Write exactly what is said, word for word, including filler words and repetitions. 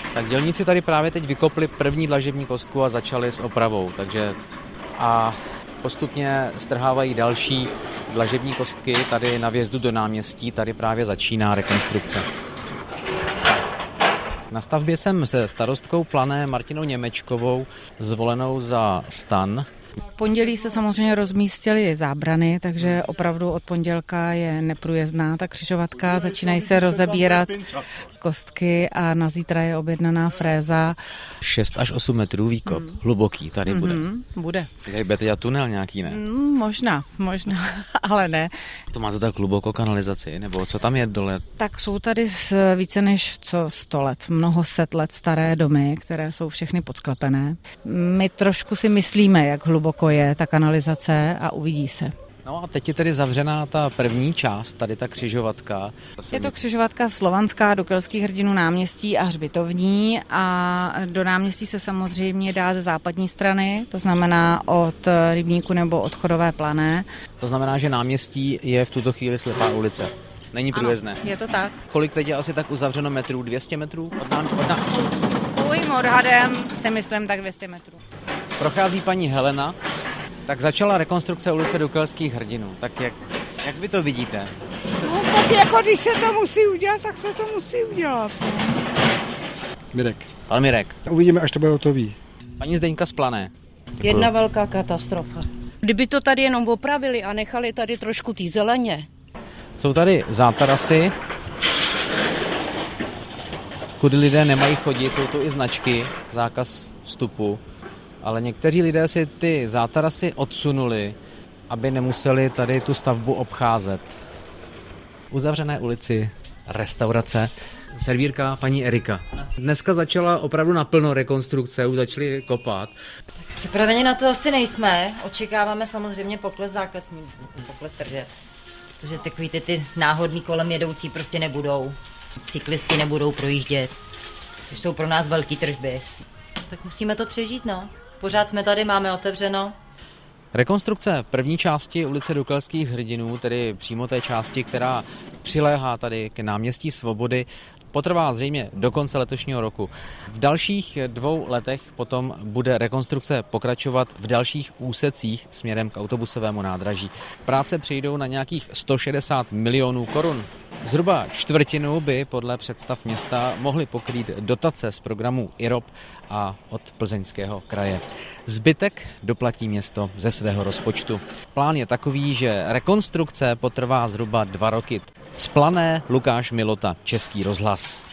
Tak dělníci tady právě teď vykopli první dlažební kostku a začali s opravou, takže a postupně strhávají další dlažební kostky tady na vjezdu do náměstí, tady právě začíná rekonstrukce. Na stavbě jsem se starostkou Plané Martinou Němečkovou, zvolenou za STAN. V pondělí se samozřejmě rozmístily zábrany, takže opravdu od pondělka je neprůjezdná ta křižovatka. Začínají se rozebírat kostky a na zítra je objednaná fréza. šest až osm metrů výkop, hmm. hluboký tady bude. Mm-hmm, bude. Tady budete dělat tunel nějaký, ne? Mm, možná, možná, ale ne. To máte tak hluboko kanalizaci, nebo co tam je dole? Tak jsou tady více než co sto let, mnoho set let staré domy, které jsou všechny podsklepené. My trošku si myslíme, jak hluboko je ta kanalizace a uvidí se. No a teď je tedy zavřená ta první část, tady ta křižovatka. Je to křižovatka slovanská do Kelských hrdinů náměstí a hřbitovní a do náměstí se samozřejmě dá ze západní strany, to znamená od Rybníku nebo od Chodové Plané. To znamená, že náměstí je v tuto chvíli slepá ulice. Není průjezdné. Ano, je to tak. Kolik teď je asi tak uzavřeno metrů? dvě stě metrů? Od nám, od nám. Mojím odhadem si myslím tak dvě stě metrů. Prochází paní Helena. Tak začala rekonstrukce ulice do Kelských hrdinů. Tak jak, jak vy to vidíte? No tak jako když se to musí udělat, tak se to musí udělat. No. Mirek. Pan Mirek. Uvidíme, až to bude hotový. Paní Zdeňka z Plané. Děkuju. Jedna velká katastrofa. Kdyby to tady jenom opravili a nechali tady trošku té zeleně. Jsou tady zátarasy, kudy lidé nemají chodit, jsou tu i značky, zákaz vstupu. Ale někteří lidé si ty zátarasy odsunuli, aby nemuseli tady tu stavbu obcházet. Uzavřené ulici, restaurace, servírka paní Erika. Dneska začala opravdu naplno rekonstrukce, už začali kopat. Připraveni na to asi nejsme, očekáváme samozřejmě pokles zákazníků, pokles tržeb. Protože takový ty, ty náhodný kolem jedoucí prostě nebudou, cyklisti nebudou projíždět, což jsou pro nás velký tržby. Tak musíme to přežít, no. Pořád jsme tady, máme otevřeno. Rekonstrukce první části ulice do Kelských hrdinů, tedy přímo té části, která přiléhá tady k náměstí Svobody, potrvá zřejmě do konce letošního roku. V dalších dvou letech potom bude rekonstrukce pokračovat v dalších úsecích směrem k autobusovému nádraží. Práce přijdou na nějakých sto šedesát milionů korun. Zhruba čtvrtinu by podle představ města mohly pokrýt dotace z programu I R O P a od Plzeňského kraje. Zbytek doplatí město ze svého rozpočtu. Plán je takový, že rekonstrukce potrvá zhruba dva roky. Z Plané Lukáš Milota, Český rozhlas.